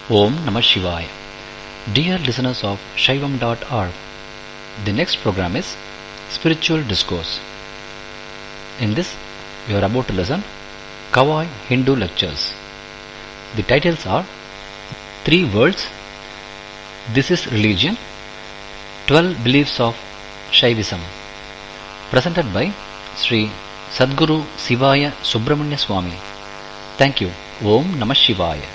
Om Namah Shivaya. Dear listeners of Shaivam.org, the next program is Spiritual Discourse. In this, we are about to listen Kawai Hindu Lectures. The titles are Three Worlds, This is Religion, 12 Beliefs of Shaivism, presented by Sri Sadguru Sivaya Subramanya Swami. Thank you. Om Namah Shivaya.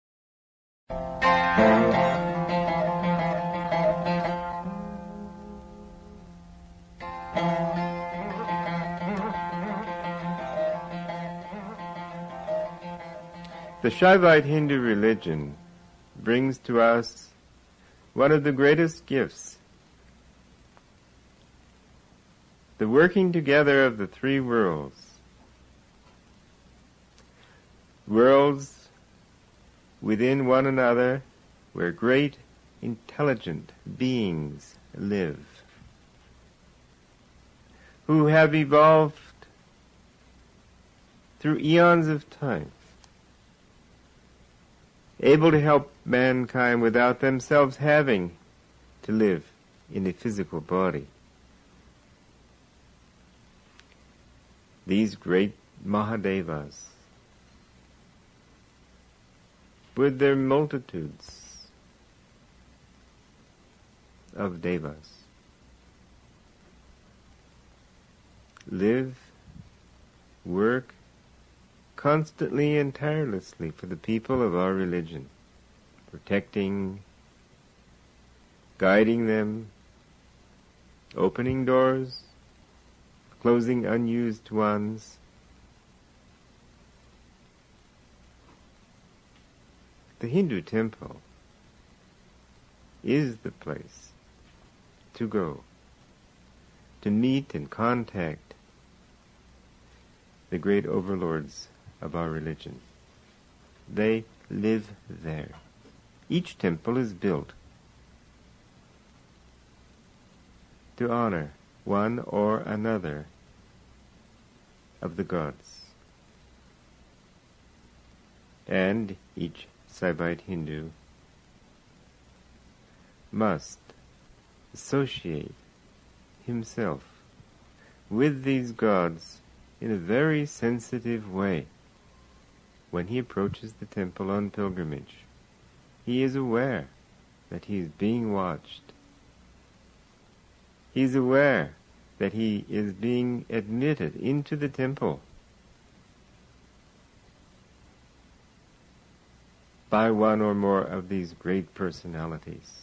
The Shaivite Hindu religion brings to us one of the greatest gifts, the working together of the three worlds. Worlds within one another where great intelligent beings live, who have evolved through eons of time, able to help mankind without themselves having to live in a physical body. These great Mahadevas, with their multitudes of devas, live, work constantly and tirelessly for the people of our religion, protecting, guiding them, opening doors, closing unused ones. The Hindu temple is the place to go, to meet and contact the great overlords of our religion. They live there. Each temple is built to honor one or another of the gods. And each Saivite Hindu must associate himself with these gods in a very sensitive way. When he approaches the temple on pilgrimage, he is aware that he is being watched. He is aware that he is being admitted into the temple by one or more of these great personalities.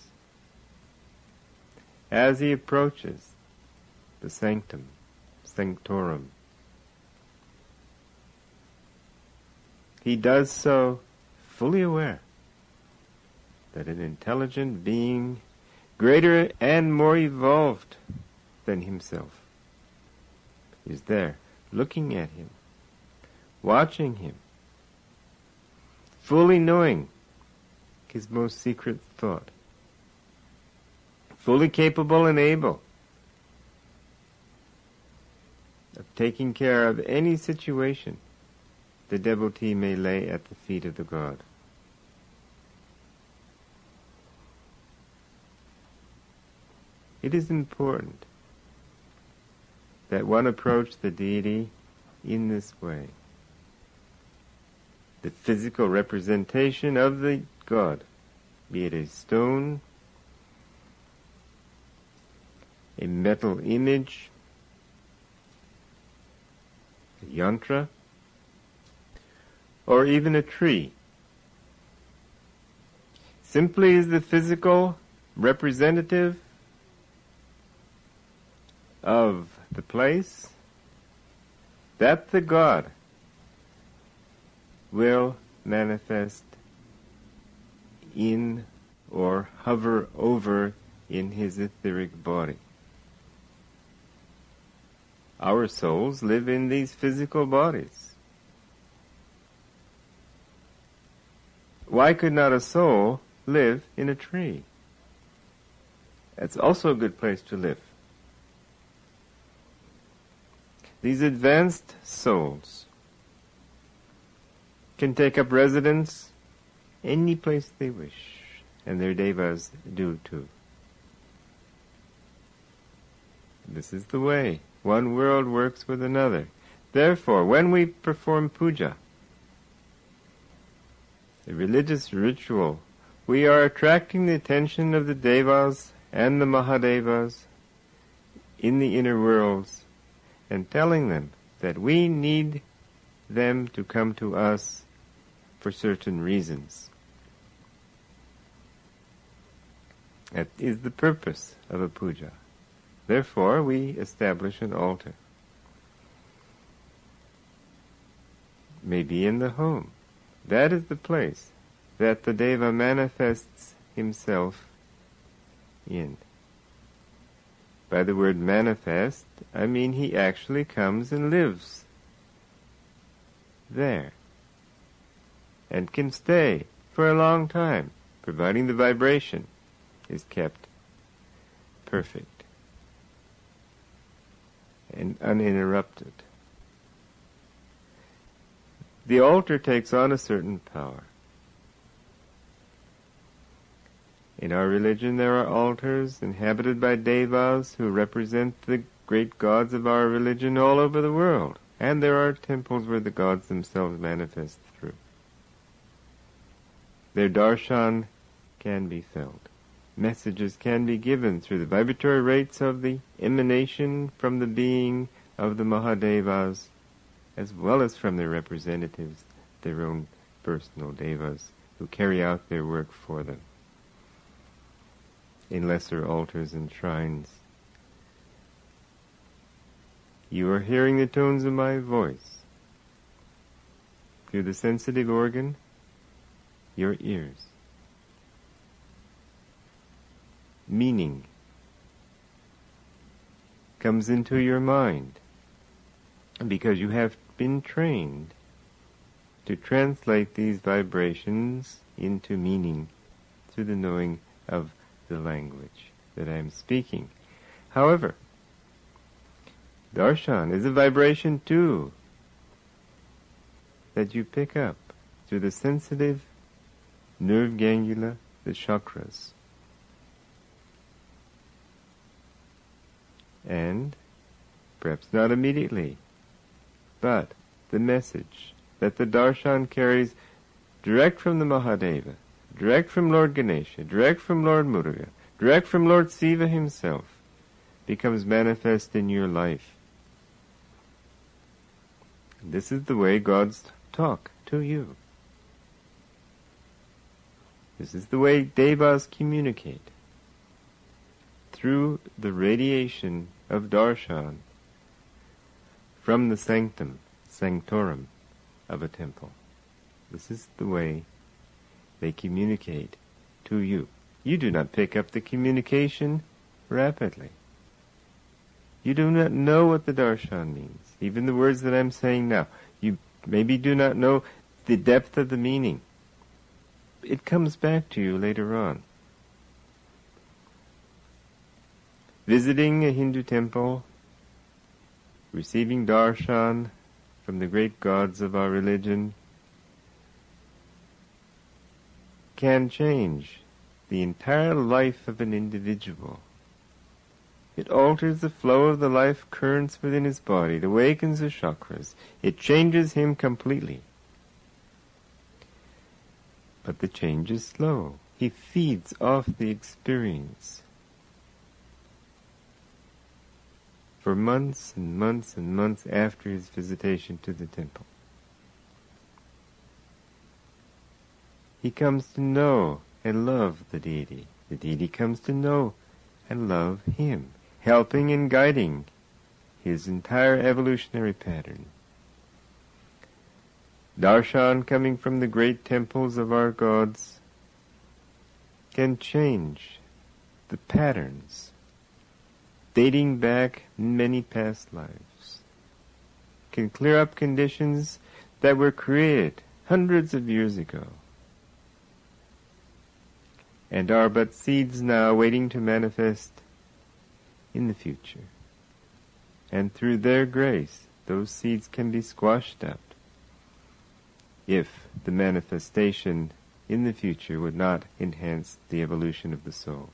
As he approaches the sanctum, sanctorum, he does so fully aware that an intelligent being, greater and more evolved than himself, is there, looking at him, watching him, fully knowing his most secret thought, fully capable and able of taking care of any situation the devotee may lay at the feet of the god. It is important that one approach the deity in this way. The physical representation of the god, be it a stone, a metal image, a yantra, or even a tree, simply is the physical representative of the place that the god will manifest in or hover over in his etheric body. Our souls live in these physical bodies. Why could not a soul live in a tree? That's also a good place to live. These advanced souls can take up residence any place they wish, and their devas do too. This is the way. One world works with another. Therefore, when we perform puja, a religious ritual, we are attracting the attention of the devas and the mahadevas in the inner worlds and telling them that we need them to come to us for certain reasons. That is the purpose of a puja. Therefore, we establish an altar. Maybe in the home. That is the place that the deva manifests himself in. By the word manifest, I mean he actually comes and lives there and can stay for a long time, providing the vibration is kept perfect and uninterrupted. The altar takes on a certain power. In our religion there are altars inhabited by devas who represent the great gods of our religion all over the world. And there are temples where the gods themselves manifest through. Their darshan can be felt. Messages can be given through the vibratory rates of the emanation from the being of the Mahadevas, as well as from their representatives, their own personal devas, who carry out their work for them in lesser altars and shrines. You are hearing the tones of my voice through the sensitive organ, your ears. Meaning comes into your mind because you have been trained to translate these vibrations into meaning through the knowing of the language that I am speaking. However, darshan is a vibration too that you pick up through the sensitive nerve ganglia, the chakras. And, perhaps not immediately, but the message that the darshan carries direct from the Mahadeva, direct from Lord Ganesha, direct from Lord Muruga, direct from Lord Siva himself, becomes manifest in your life. This is the way gods talk to you. This is the way devas communicate, through the radiation of darshan from the sanctum, sanctorum of a temple. This is the way they communicate to you. You do not pick up the communication rapidly. You do not know what the darshan means. Even the words that I'm saying now, you maybe do not know the depth of the meaning. It comes back to you later on. Visiting a Hindu temple, receiving darshan from the great gods of our religion, can change the entire life of an individual. It alters the flow of the life currents within his body. It awakens the chakras. It changes him completely. But the change is slow. He feeds off the experience for months and months and months after his visitation to the temple. He comes to know and love the deity. The deity comes to know and love him, helping and guiding his entire evolutionary pattern. Darshan coming from the great temples of our gods can change the patterns dating back many past lives, can clear up conditions that were created hundreds of years ago and are but seeds now waiting to manifest in the future. And through their grace, those seeds can be squashed out if the manifestation in the future would not enhance the evolution of the soul.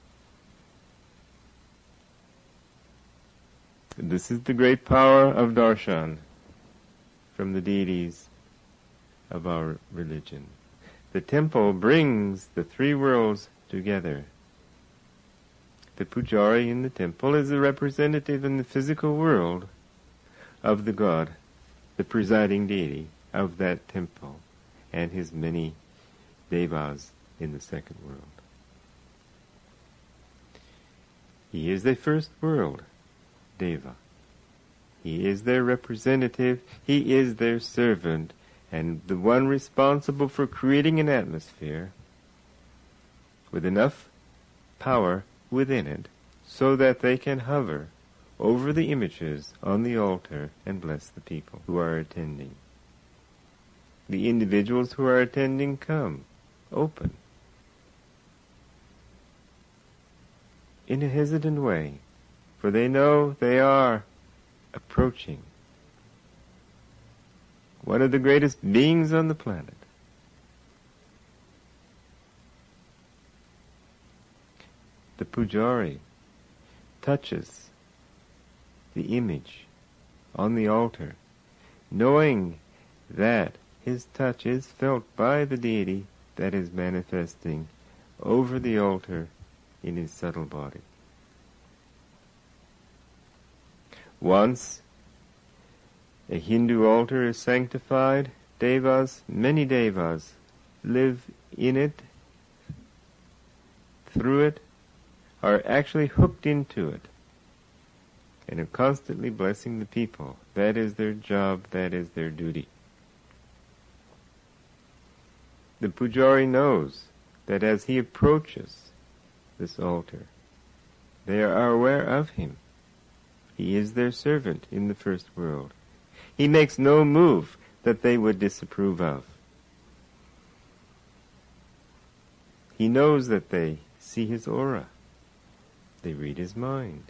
This is the great power of darshan from the deities of our religion. The temple brings the three worlds together. The pujari in the temple is a representative in the physical world of the god, the presiding deity of that temple, and his many devas in the second world. He is the first world deva. He is their representative, he is their servant, and the one responsible for creating an atmosphere with enough power within it so that they can hover over the images on the altar and bless the people who are attending. The individuals who are attending come, open, in a hesitant way, for they know they are approaching one of the greatest beings on the planet. The pujari touches the image on the altar, knowing that his touch is felt by the deity that is manifesting over the altar in his subtle body. Once a Hindu altar is sanctified, devas, many devas, live in it, through it, are actually hooked into it, and are constantly blessing the people. That is their job, that is their duty. The pujari knows that as he approaches this altar, they are aware of him. He is their servant in the first world. He makes no move that they would disapprove of. He knows that they see his aura. They read his mind.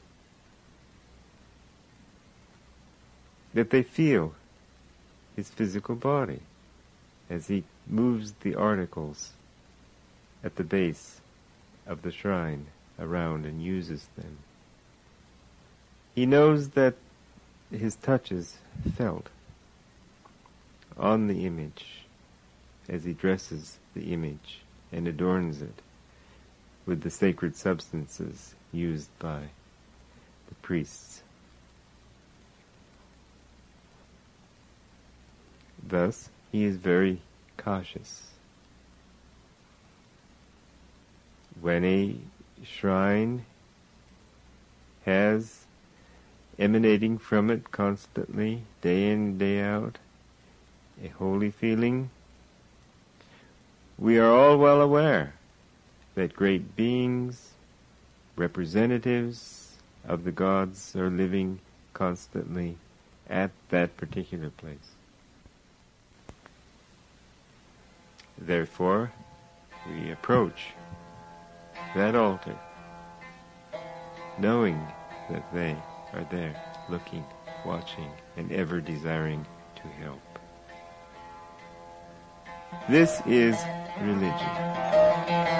That they feel his physical body as he moves the articles at the base of the shrine around and uses them. He knows that his touch is felt on the image as he dresses the image and adorns it with the sacred substances used by the priests. Thus, he is very cautious. When a shrine has emanating from it constantly, day in, day out, a holy feeling, we are all well aware that great beings, representatives of the gods, are living constantly at that particular place. Therefore, we approach that altar, knowing that they are there, looking, watching, and ever desiring to help. This is religion.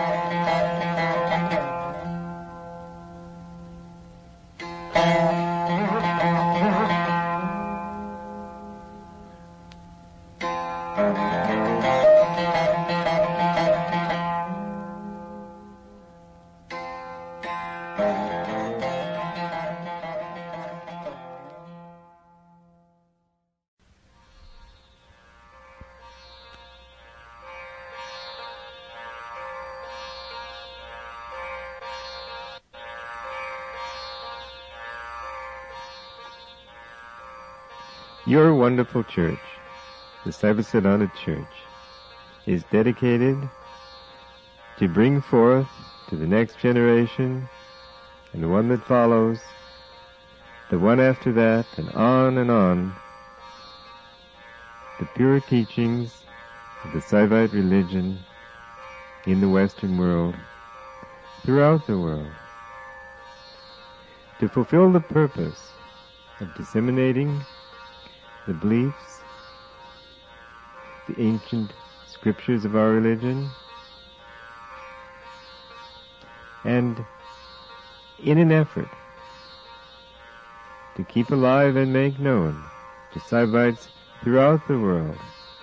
Your wonderful church, the Sarvasiddhanta Church, is dedicated to bring forth to the next generation and the one that follows, the one after that, and on, the pure teachings of the Saivite religion in the Western world, throughout the world, to fulfill the purpose of disseminating the beliefs, the ancient scriptures of our religion, and in an effort to keep alive and make known to Saivites throughout the world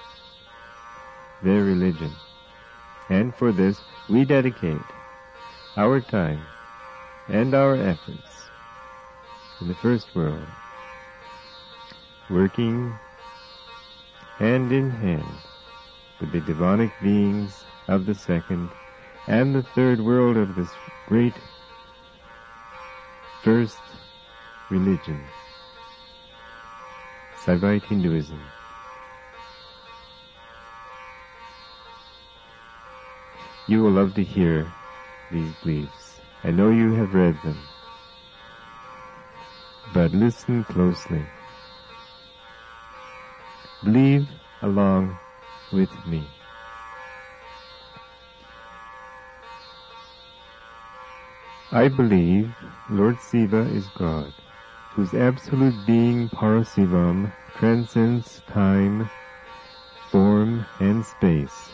their religion. And for this we dedicate our time and our efforts in the first world, working hand in hand with the demonic beings of the second and the third world of this great first religion, Saivite Hinduism. You will love to hear these beliefs. I know you have read them, but listen closely. Believe along with me. I believe Lord Shiva is God, whose absolute being Parasivam transcends time, form, and space.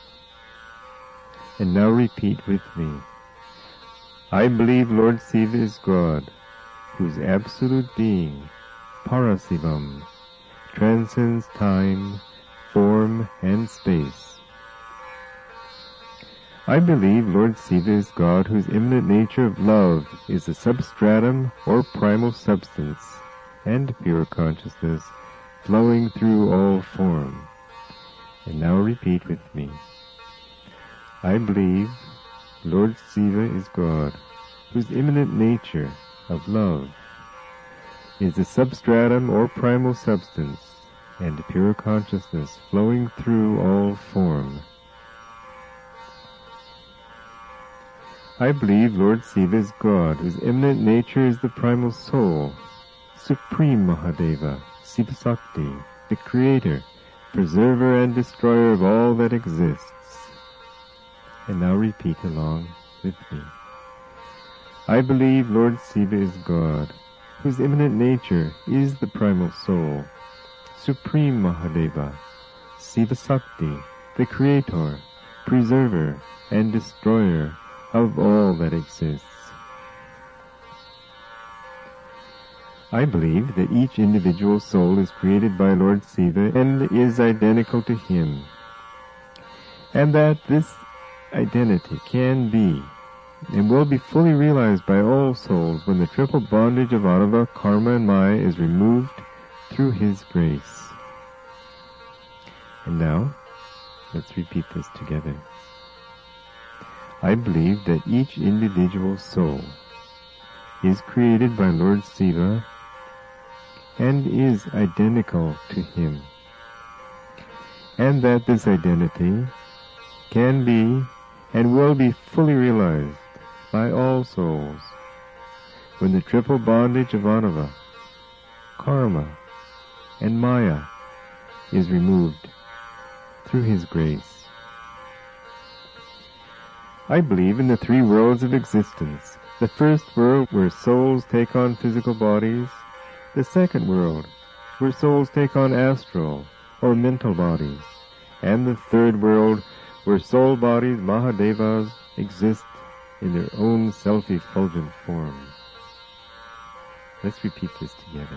And now repeat with me. I believe Lord Shiva is God, whose absolute being, Parasivam, transcends time, form, and space. I believe Lord Shiva is God, whose immanent nature of love is the substratum or primal substance and pure consciousness flowing through all form. And now repeat with me. I believe Lord Shiva is God, whose immanent nature of love is the substratum or primal substance and pure consciousness flowing through all form. I believe Lord Shiva is God, whose immanent nature is the primal soul, Supreme Mahadeva, Shiva Sakti, the creator, preserver and destroyer of all that exists. And now repeat along with me. I believe Lord Shiva is God, whose immanent nature is the primal soul, Supreme Mahadeva, Shiva Sakti, the creator, preserver and destroyer of all that exists. I believe that each individual soul is created by Lord Shiva and is identical to him, and that this identity can be and will be fully realized by all souls when the triple bondage of Anava, Karma, and Maya is removed through his grace. And now, let's repeat this together. I believe that each individual soul is created by Lord Shiva and is identical to him, and that this identity can be and will be fully realized by all souls when the triple bondage of Anava, Karma, and Maya is removed through his grace. I believe in the three worlds of existence. The first world where souls take on physical bodies, the second world where souls take on astral or mental bodies, and the third world where soul bodies, Mahadevas, exist in their own self-effulgent form. Let's repeat this together.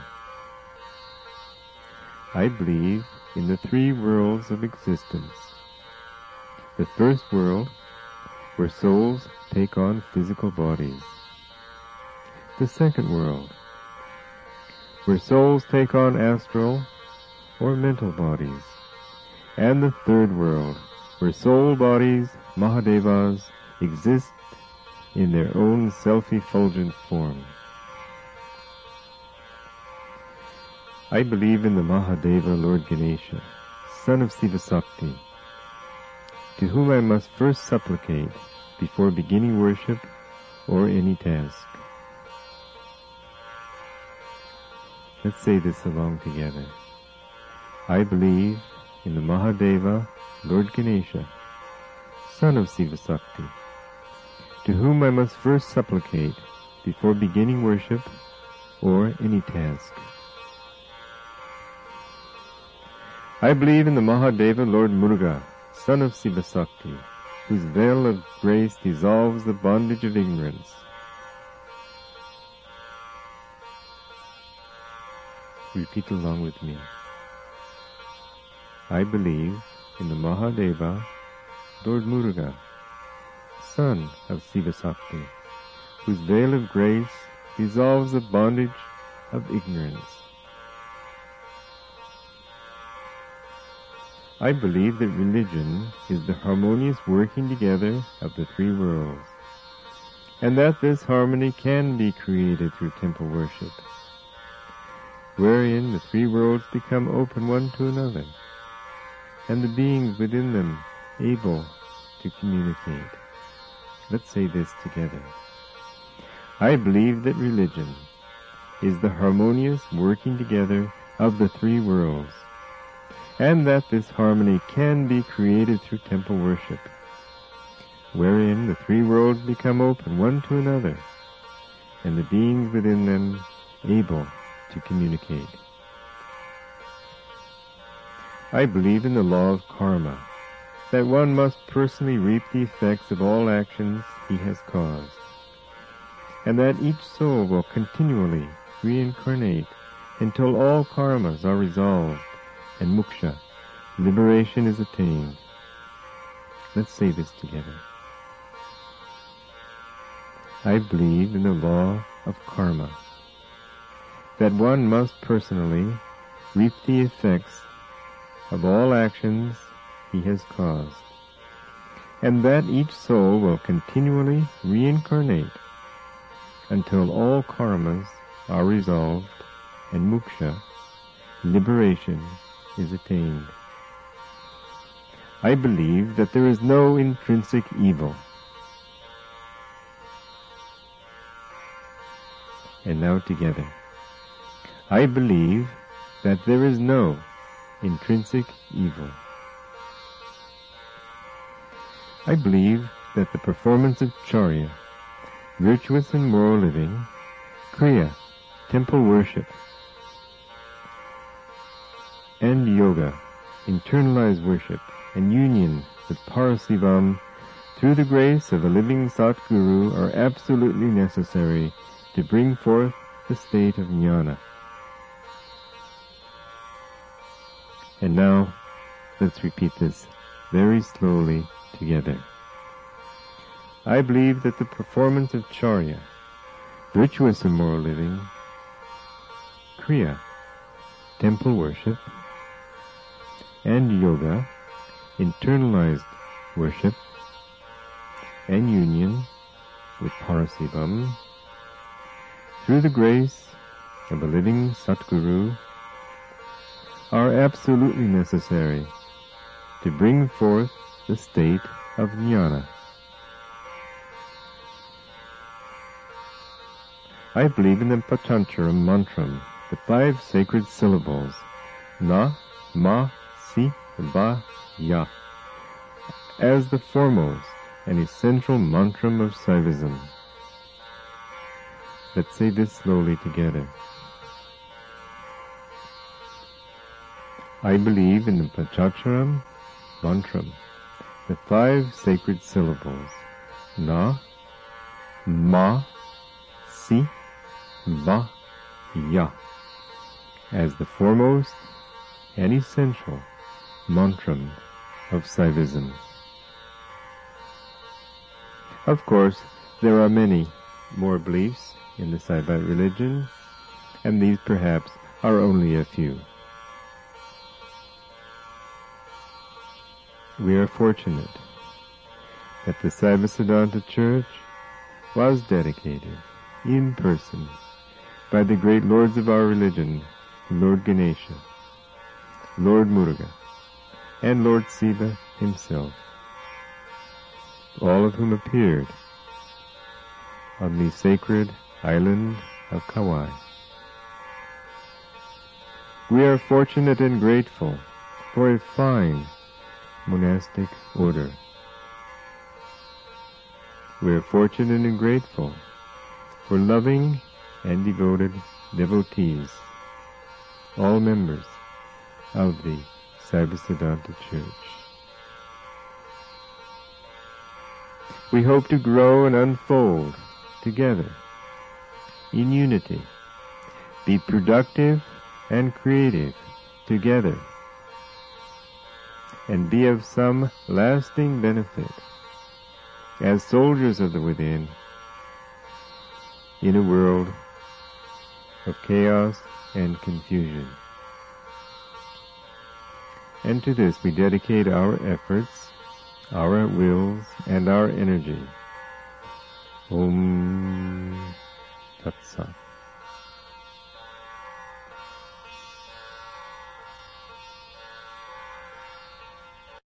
I believe in the three worlds of existence. The first world where souls take on physical bodies. The second world where souls take on astral or mental bodies. And the third world where soul bodies, Mahadevas, exist in their own self-effulgent form. I believe in the Mahadeva Lord Ganesha, son of Shiva Sakti, to whom I must first supplicate before beginning worship or any task. Let's say this along together. I believe in the Mahadeva Lord Ganesha, son of Shiva Sakti, to whom I must first supplicate before beginning worship or any task. I believe in the Mahadeva Lord Muruga, Son of Sivasakti, whose veil of grace dissolves the bondage of ignorance. Repeat along with me. I believe in the Mahadeva, Lord Muruga, son of Sivasakti, whose veil of grace dissolves the bondage of ignorance. I believe that religion is the harmonious working together of the three worlds, and that this harmony can be created through temple worship, wherein the three worlds become open one to another, and the beings within them able to communicate. Let's say this together. I believe that religion is the harmonious working together of the three worlds, and that this harmony can be created through temple worship, wherein the three worlds become open one to another, and the beings within them able to communicate. I believe in the law of karma, that one must personally reap the effects of all actions he has caused, and that each soul will continually reincarnate until all karmas are resolved and moksha, liberation, is attained. Let's say this together. I believe in the law of karma, that one must personally reap the effects of all actions he has caused, and that each soul will continually reincarnate until all karmas are resolved and moksha, liberation, is attained. I believe that there is no intrinsic evil. And now together. I believe that there is no intrinsic evil. I believe that the performance of charya, virtuous and moral living, kriya, temple worship, and yoga, internalized worship, and union with Parasivam through the grace of a living Satguru are absolutely necessary to bring forth the state of jnana. And now, let's repeat this very slowly together. I believe that the performance of charya, virtuous and moral living, kriya, temple worship, and yoga, internalized worship, and union with Parasivam, through the grace of a living Satguru, are absolutely necessary to bring forth the state of jnana. I believe in the Panchancharam mantram, the 5 sacred syllables, na, ma, si, va, ya, as the foremost and essential mantram of Saivism. Let's say this slowly together. I believe in the Panchancharam mantram, the 5 sacred syllables, na, ma, si, va, ya, as the foremost and essential mantram of Saivism. Of course, there are many more beliefs in the Saivite religion, and these perhaps are only a few. We are fortunate that the Saivasiddhanta Church was dedicated in person by the great lords of our religion, Lord Ganesha, Lord Muruga, and Lord Siva himself, all of whom appeared on the sacred island of Kauai. We are fortunate and grateful for a fine monastic order. We are fortunate and grateful for loving and devoted devotees, all members of the Saivasiddhanta Church. we hope to grow and unfold together in unity, be productive and creative together, and be of some lasting benefit as soldiers of the within in a world of chaos and confusion. And to this we dedicate our efforts, our wills, and our energy. Om Tat Sat.